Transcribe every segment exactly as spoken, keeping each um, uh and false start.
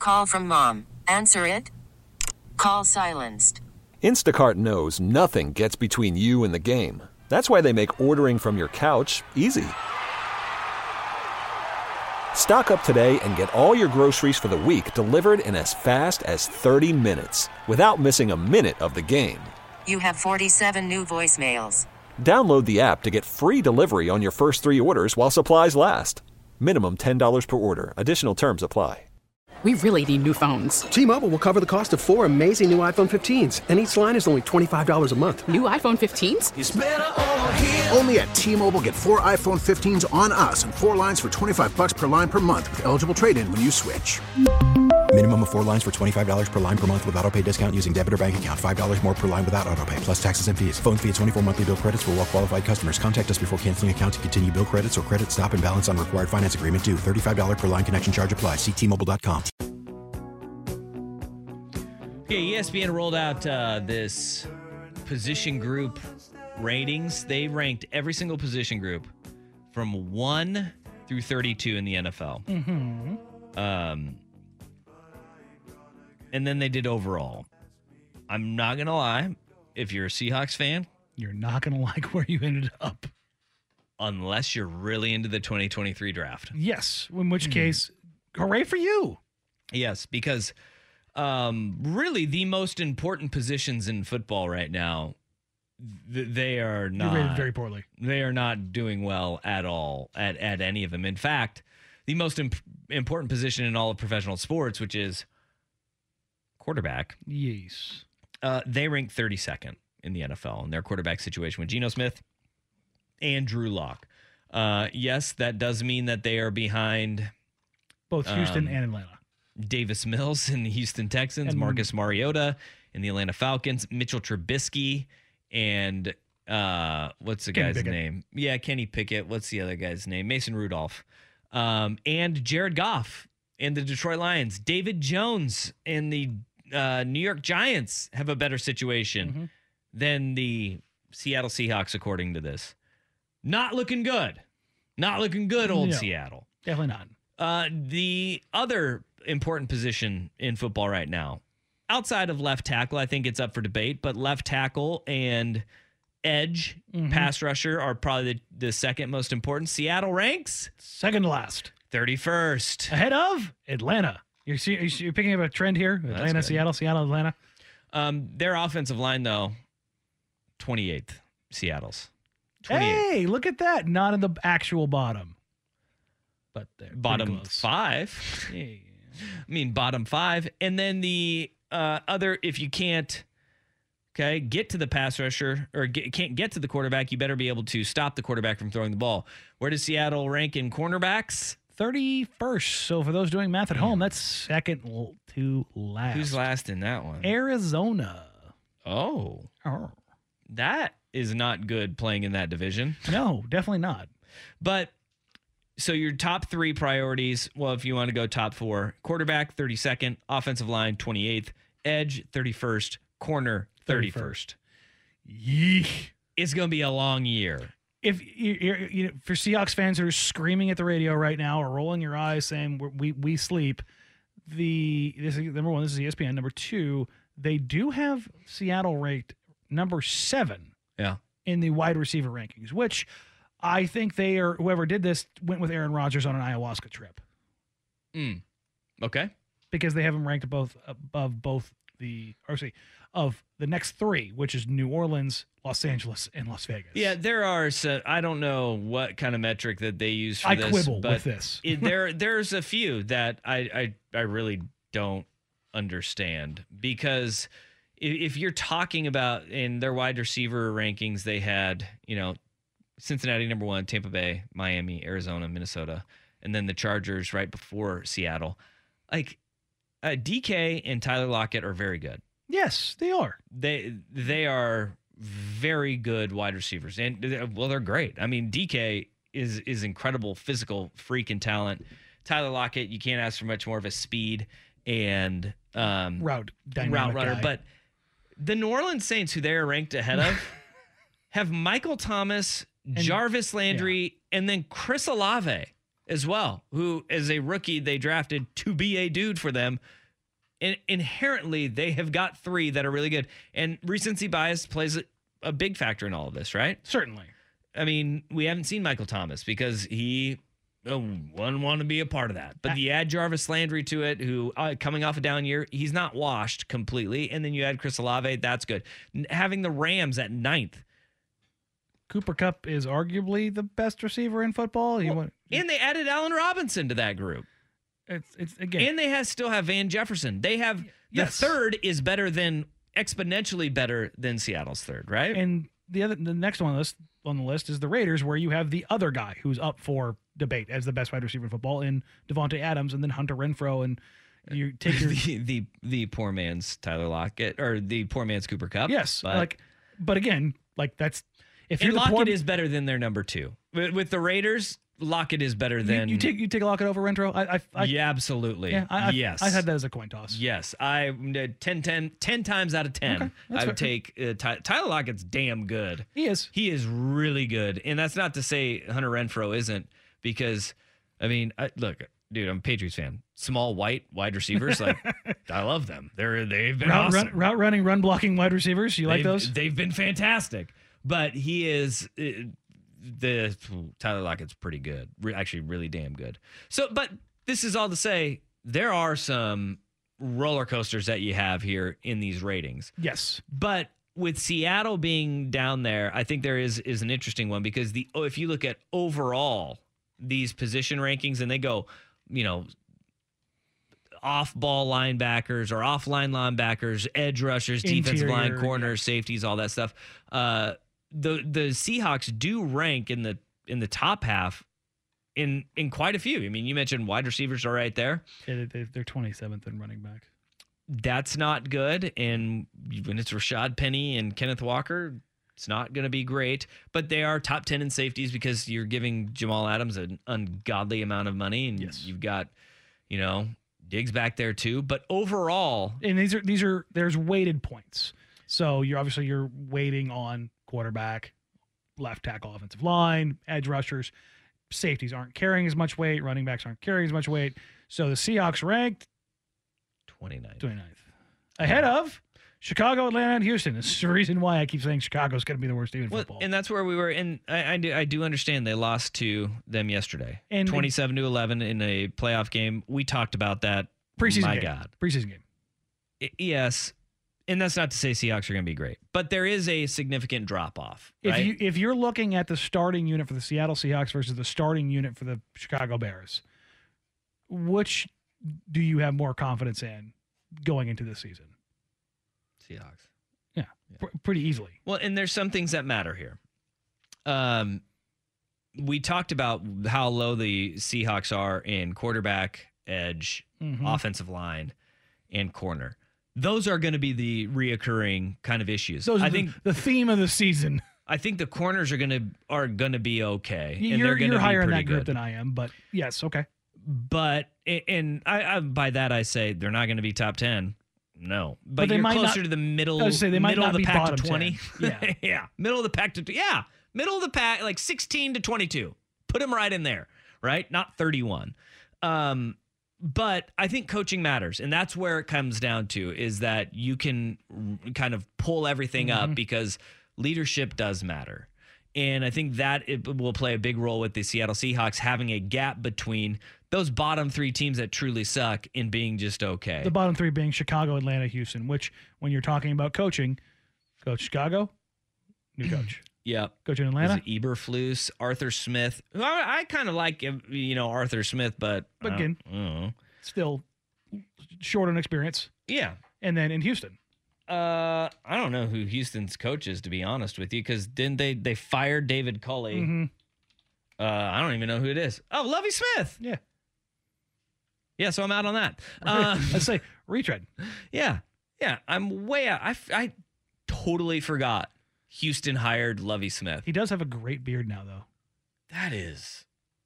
Call from mom. Answer it. Call silenced. Instacart knows nothing gets between you and the game. That's why they make ordering from your couch easy. Stock up today and get all your groceries for the week delivered in as fast as thirty minutes without missing a minute of the game. You have forty-seven new voicemails. Download the app to get free delivery on your first three orders while supplies last. Minimum ten dollars per order. Additional terms apply. We really need new phones. T-Mobile will cover the cost of four amazing new iPhone fifteens, and each line is only twenty-five dollars a month. New iPhone fifteens? It's better over here. Only at T-Mobile, get four iPhone fifteens on us and four lines for twenty-five bucks per line per month with eligible trade-in when you switch. Minimum of four lines for twenty-five dollars per line per month with autopay discount using debit or bank account. five dollars more per line without autopay, plus taxes and fees. Phone fee at twenty-four monthly bill credits for well-qualified customers. Contact us before canceling account to continue bill credits or credit stop and balance on required finance agreement due. thirty-five dollars per line connection charge applies. See T Mobile dot com. Okay, E S P N rolled out uh, this position group ratings. They ranked every single position group from one through thirty-two in the N F L. Mm-hmm. Um, and then they did overall. I'm not going to lie. If you're a Seahawks fan, you're not going to like where you ended up. Unless you're really into the twenty twenty-three draft. Yes, in which mm. case, hooray for you. Yes, because um, really the most important positions in football right now, th- they are not. You're rated very poorly. They are not doing well at all at, at any of them. In fact, the most imp- important position in all of professional sports, which is quarterback. Yes. Uh, they rank thirty-second in the N F L in their quarterback situation with Geno Smith and Drew Lock. Uh, yes, that does mean that they are behind both Houston um, and Atlanta. Davis Mills in the Houston Texans, and Marcus Mariota in the Atlanta Falcons, Mitchell Trubisky, and uh, what's the Kenny guy's Pickett. name? Yeah, Kenny Pickett. What's the other guy's name? Mason Rudolph. Um, and Jared Goff in the Detroit Lions. David Jones in the uh, New York Giants have a better situation mm-hmm. than the Seattle Seahawks, according to this. Not looking good. Not looking good, old no, Seattle. Definitely not. Uh, the other important position in football right now, outside of left tackle, I think it's up for debate, but left tackle and edge mm-hmm. pass rusher are probably the, the second most important. Seattle ranks second to last. thirty-first. Ahead of Atlanta. You're, see, you're picking up a trend here. Atlanta, Seattle, Seattle, Atlanta. Um, their offensive line, though, twenty-eighth. Seattle's. twenty-eighth. Hey, look at that. Not in the actual bottom. But bottom five. Yeah. I mean, bottom five. And then the uh, other, if you can't, okay, get to the pass rusher or get, can't get to the quarterback, you better be able to stop the quarterback from throwing the ball. Where does Seattle rank in cornerbacks? thirty-first. So for those doing math at home, that's second to last. Who's last in that one? Arizona. Oh. oh. That is not good playing in that division. No, definitely not. But so your top three priorities, well, if you want to go top four, quarterback, thirty-second, offensive line, twenty-eighth, edge, thirty-first, corner, thirty-first. Yeesh. It's going to be a long year. If you're, you know, for Seahawks fans who are screaming at the radio right now or rolling your eyes saying we we sleep, the this is, number one, this is E S P N. Number two, they do have Seattle ranked number seven. Yeah. In the wide receiver rankings, which I think they are, whoever did this went with Aaron Rodgers on an ayahuasca trip. Mm. Okay. Because they have him ranked both above both the, or see, of the next three, which is New Orleans, Los Angeles, and Las Vegas. Yeah, there are, so, I don't know what kind of metric that they use for I this. quibble but with this. it, there, there's a few that I, I, I really don't understand because if you're talking about in their wide receiver rankings, they had, you know, Cincinnati number one, Tampa Bay, Miami, Arizona, Minnesota, and then the Chargers right before Seattle. Like uh, D K and Tyler Lockett are very good. Yes, they are. They they are very good wide receivers, and well, they're great. I mean, D K is is incredible physical freak and talent. Tyler Lockett, you can't ask for much more of a speed and um, route route runner, guy. but the New Orleans Saints, who they're ranked ahead of, have Michael Thomas, and, Jarvis Landry, yeah. and then Chris Olave. as well, who as a rookie they drafted to be a dude for them. And inherently, they have got three that are really good. And recency bias plays a, a big factor in all of this, right? Certainly. I mean, we haven't seen Michael Thomas because he oh, wouldn't want to be a part of that. But you add Jarvis Landry to it, who uh, coming off a down year, he's not washed completely. And then you add Chris Olave, that's good. N- having the Rams at ninth. Cooper Kupp is arguably the best receiver in football. You Well, want, and they added Allen Robinson to that group. it's it's again. And they have, still have Van Jefferson. They have Yes. the third is better than exponentially better than Seattle's third, right? And the other, the next one on the list, on the list is the Raiders, where you have the other guy who's up for debate as the best wide receiver in football in Devontae Adams, and then Hunter Renfrow, and you take your the, the the poor man's Tyler Lockett or the poor man's Cooper Kupp. yes, but, like, but again, like that's if and you're the Lockett poor, is better than their number two. With, with the Raiders, Lockett is better you, than you take you take Lockett over Renfrow. I, I, I yeah, absolutely. yeah, I, I, yes, I had that as a coin toss. Yes, I ten, ten, ten times out of ten, Okay, that's I would fair. take uh, Ty, Tyler Lockett's damn good. He is. He is really good, and that's not to say Hunter Renfrow isn't, because I mean, I, look, dude, I'm a Patriots fan. Small white wide receivers, like I love them. They're they've been Route, awesome. run, route running, run blocking wide receivers. You like they've, those? They've been fantastic, but he is uh, the Tyler Lockett's pretty good, Re- actually, really damn good. So, but this is all to say there are some roller coasters that you have here in these ratings. Yes. But with Seattle being down there, I think there is is an interesting one, because the oh, if you look at overall these position rankings, and they go, you know, off-ball linebackers or off-line linebackers, edge rushers, defensive line, Interior, corners, safeties, all that stuff. Uh, the the Seahawks do rank in the in the top half in in quite a few. I mean, you mentioned wide receivers are right there. Yeah, they, they're twenty-seventh in running back. That's not good. And when it's Rashad Penny and Kenneth Walker, it's not going to be great. But they are top ten in safeties, because you're giving Jamal Adams an ungodly amount of money, and Yes. you've got, you know, Diggs back there too. But overall, And these are these are there's weighted points. So you're obviously you're waiting on quarterback, left tackle, offensive line, edge rushers. Safeties aren't carrying as much weight. Running backs aren't carrying as much weight. So the Seahawks ranked twenty-nine. twenty-ninth. Ahead of Chicago, Atlanta, and Houston. This is the reason why I keep saying Chicago's going to be the worst team in Well, football. and that's where we were. And I, I do I do understand they lost to them yesterday, And- twenty-seven to eleven in a playoff game. We talked about that. Preseason My game. God. Preseason game. I- yes. And that's not to say Seahawks are going to be great, but there is a significant drop off. If Right? you if you're looking at the starting unit for the Seattle Seahawks versus the starting unit for the Chicago Bears, which do you have more confidence in going into this season? Seahawks. Yeah, pr- pretty easily. Well, and there's some things that matter here. Um, we talked about how low the Seahawks are in quarterback, edge, Mhm. offensive line, and corner. Those are going to be the reoccurring kind of issues. Those are I the, think the theme of the season. I think the corners are going to are going to be okay. and You're, they're going you're to higher be in pretty that group good. than I am, but yes, okay. But and I, I by that I say they're not going to be top ten. No, but, But they you're might closer not- to the middle. I was gonna say, they might middle not of the be pack to bottom twenty. ten. Yeah. yeah, middle of the pack to yeah, middle of the pack, like sixteen to twenty-two. Put them right in there, right? Not thirty-one. Um, but I think coaching matters, and that's where it comes down to, is that you can r- kind of pull everything Mm-hmm. up, because leadership does matter. And I think that it will play a big role with the Seattle Seahawks having a gap between those bottom three teams that truly suck and being just okay. The bottom three being Chicago, Atlanta, Houston, which when you're talking about coaching, coach Chicago, new coach. Yep. Coach in Is Atlanta, it Eberflus, Arthur Smith? Who I, I kind of like, you know, Arthur Smith, but But I again- don't- I don't know. still short on experience. Yeah. And then in Houston, Uh, I don't know who Houston's coach is, to be honest with you, because didn't they they fired David Culley? Mhm. Uh, I don't even know who it is. Oh, Lovie Smith. yeah, Yeah, so I'm out on that. Uh, let's say retread. yeah, yeah, I'm way out. I, f- I totally forgot Houston hired Lovie Smith. He does have a great beard now, though. That is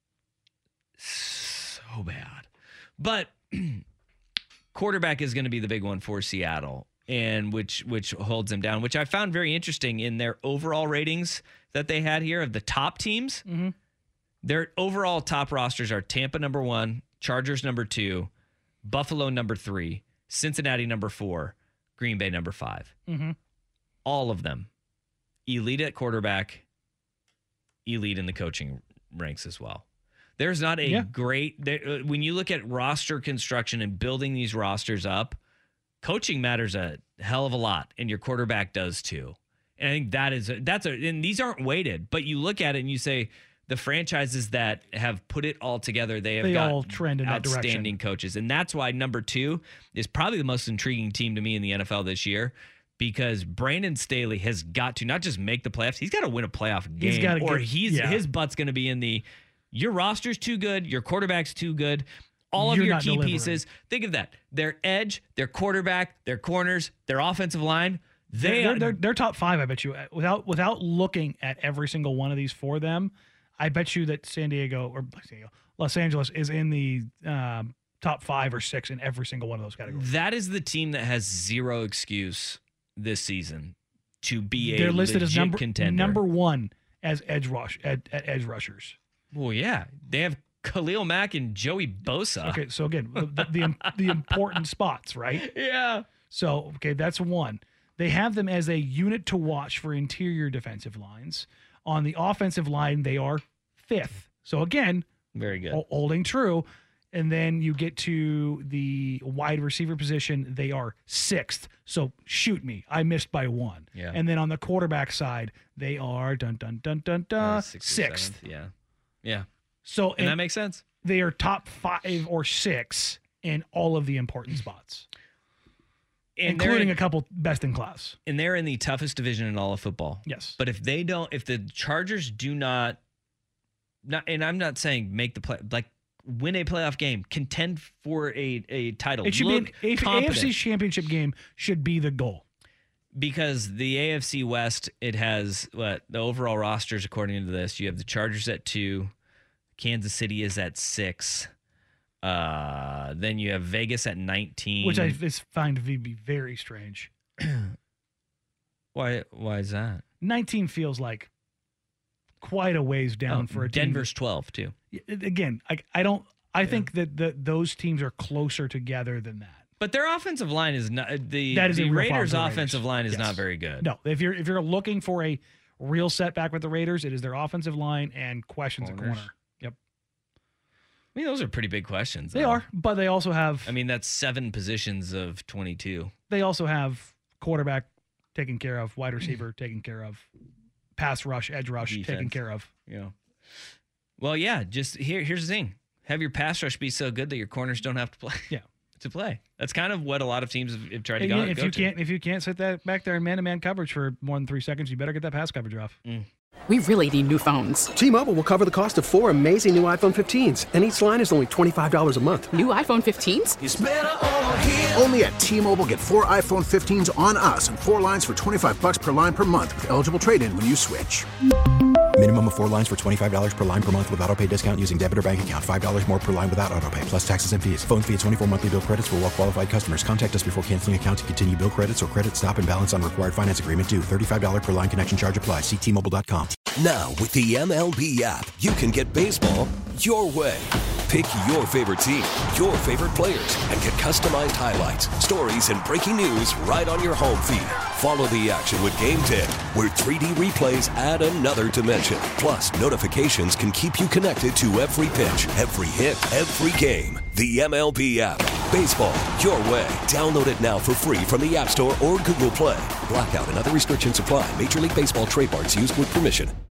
so bad. But quarterback is going to be the big one for Seattle, and which which holds them down, which I found very interesting in their overall ratings that they had here of the top teams. Mhm. Their overall top rosters are Tampa number one, Chargers number two, Buffalo number three, Cincinnati number four, Green Bay number five. Mm-hmm. All of them elite at quarterback, elite in the coaching ranks as well. There's not a Yeah. great there, when you look at roster construction and building these rosters up, coaching matters a hell of a lot, and your quarterback does too. And I think that is a, that's a and these aren't weighted, but you look at it and you say the franchises that have put it all together, they have They got all trend in that outstanding direction. coaches, and that's why number two is probably the most intriguing team to me in the N F L this year. Because Brandon Staley has got to not just make the playoffs, he's got to win a playoff game, He's gotta or get- he's yeah. his butt's going to be in the your roster's too good, your quarterback's too good, all of You're your not key delivering. pieces. Think of that: their edge, their quarterback, their corners, their offensive line. They They're, they're, they're top five, I bet you. Without without looking at every single one of these for them, I bet you that San Diego or San Diego, Los Angeles is in the um, top five or six in every single one of those categories. that is the team that has zero excuse this season to be a They're listed as legit number contender. number one as edge rush at, at edge rushers. Well, yeah, they have Khalil Mack and Joey Bosa. Okay, so again, the, the the important spots, right? Yeah. So okay, that's one. They have them as a unit to watch for interior defensive lines. On the offensive line, they are fifth. So again, Very good. hol- holding true. And then you get to the wide receiver position, they are sixth. So shoot me, I missed by one. Yeah. And then on the quarterback side, they are dun dun dun dun dun Uh, sixth or sixth. seventh, Yeah. Yeah. So And and that makes sense. they are top five or six in all of the important spots, And they're including in- a couple best in class. and they're in the toughest division in all of football. Yes. But if they don't, if the Chargers do not, not, and I'm not saying make the play, like win a playoff game, contend for a, a title, It should look be an A- competent. AFC championship game should be the goal. Because the A F C West, it has what the overall rosters according to this. You have the Chargers at two, Kansas City is at six. Uh, then you have Vegas at nineteen. Which I just find to be very strange. why? Why is that? nineteen feels like quite a ways down Oh, for a team. Denver's twelve too. Again, I, I don't. I think that the, those teams are closer together than that. But their offensive line is not the, That is the a real problem Raiders' for the Raiders. offensive line is Yes. not very good. No, if you're if you're looking for a real setback with the Raiders, it is their offensive line and questions at Corners. corner. Yep, I mean, those are pretty big questions. they though. are, but they also have I mean, that's seven positions of twenty-two. they also have quarterback taken care of, wide receiver taken care of, pass rush, edge rush taken Defense. care of. Yeah. Well, yeah. Just here. Here's the thing: have your pass rush be so good that your corners don't have to play. Yeah. To play. That's kind of what a lot of teams have, have tried to And go, yeah, if go you to. can't if you can't sit that back there in man-to-man coverage for more than three seconds, you better get that pass coverage off. We really need new phones. T-Mobile will cover the cost of four amazing new iPhone fifteens, and each line is only twenty-five dollars a month. New iPhone fifteens? Only at T-Mobile, get four iPhone fifteens on us and four lines for twenty-five bucks per line per month with eligible trade-in when you switch. Minimum of four lines for twenty-five dollars per line per month with autopay discount using debit or bank account. five dollars more per line without autopay, plus taxes and fees. Phone fee at twenty-four monthly bill credits for well-qualified customers. Contact us before canceling account to continue bill credits or credit stop and balance on required finance agreement due. thirty-five dollars per line connection charge applies. See T Mobile dot com. Now, with the M L B app, you can get baseball your way. Pick your favorite team, your favorite players, and get customized highlights, stories, and breaking news right on your home feed. Follow the action with Game ten, where three D replays add another dimension. Plus, notifications can keep you connected to every pitch, every hit, every game. The M L B app. Baseball your way. Download it now for free from the App Store or Google Play. Blackout and other restrictions apply. Major League Baseball trademarks used with permission.